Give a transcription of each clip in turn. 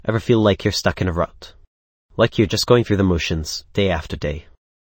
Ever feel like you're stuck in a rut? Like you're just going through the motions, day after day?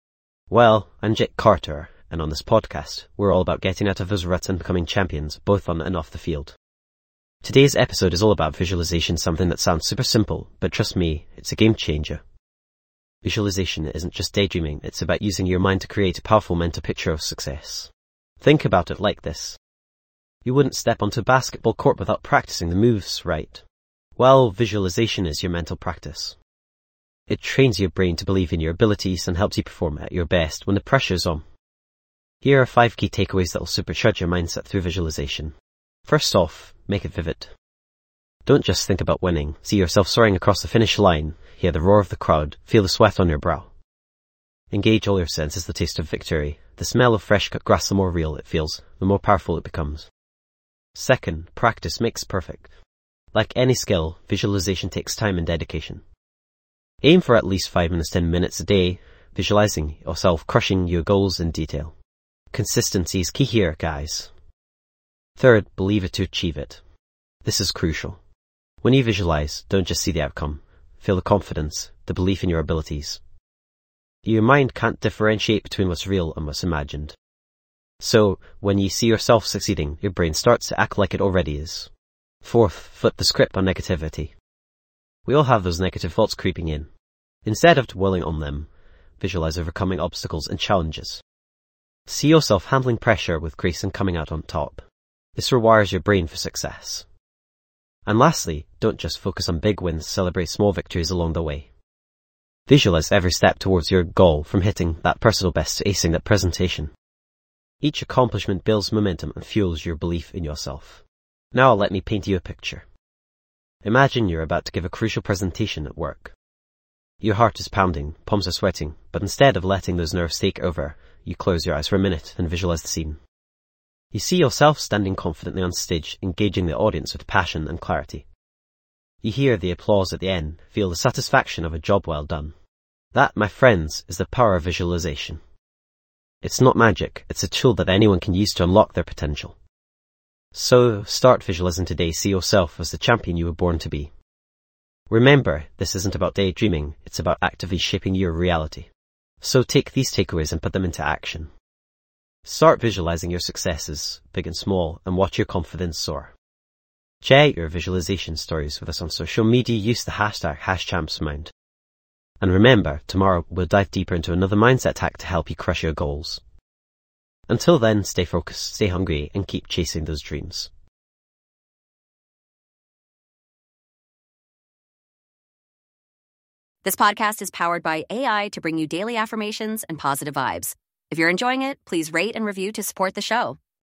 Well, I'm Jake Carter, and on this podcast, we're all about getting out of those ruts and becoming champions, both on and off the field. Today's episode is all about visualization, something that sounds super simple, but trust me, it's a game changer. Visualization isn't just daydreaming, it's about using your mind to create a powerful mental picture of success. Think about it like this. You wouldn't step onto a basketball court without practicing the moves, right? Well, visualization is your mental practice. It trains your brain to believe in your abilities and helps you perform at your best when the pressure's on. Here are 5 key takeaways that will supercharge your mindset through visualization. First off, make it vivid. Don't just think about winning. See yourself soaring across the finish line, hear the roar of the crowd, feel the sweat on your brow. Engage all your senses, the taste of victory. The smell of fresh cut grass, the more real it feels, the more powerful it becomes. Second, practice makes perfect. Like any skill, visualization takes time and dedication. Aim for at least 5 minutes, 10 minutes a day, visualizing yourself crushing your goals in detail. Consistency is key here, guys. Third, believe it to achieve it. This is crucial. When you visualize, don't just see the outcome. Feel the confidence, the belief in your abilities. Your mind can't differentiate between what's real and what's imagined. So, when you see yourself succeeding, your brain starts to act like it already is. Fourth, flip the script on negativity. We all have those negative thoughts creeping in. Instead of dwelling on them, visualize overcoming obstacles and challenges. See yourself handling pressure with grace and coming out on top. This rewires your brain for success. And lastly, don't just focus on big wins, celebrate small victories along the way. Visualize every step towards your goal, from hitting that personal best to acing that presentation. Each accomplishment builds momentum and fuels your belief in yourself. Now let me paint you a picture. Imagine you're about to give a crucial presentation at work. Your heart is pounding, palms are sweating, but instead of letting those nerves take over, you close your eyes for a minute and visualize the scene. You see yourself standing confidently on stage, engaging the audience with passion and clarity. You hear the applause at the end, feel the satisfaction of a job well done. That, my friends, is the power of visualization. It's not magic, it's a tool that anyone can use to unlock their potential. So, start visualizing today, see yourself as the champion you were born to be. Remember, this isn't about daydreaming, it's about actively shaping your reality. So take these takeaways and put them into action. Start visualizing your successes, big and small, and watch your confidence soar. Share your visualization stories with us on social media, use the hashtag #HashChampsMind. And remember, tomorrow we'll dive deeper into another mindset hack to help you crush your goals. Until then, stay focused, stay hungry, and keep chasing those dreams. This podcast is powered by AI to bring you daily affirmations and positive vibes. If you're enjoying it, please rate and review to support the show.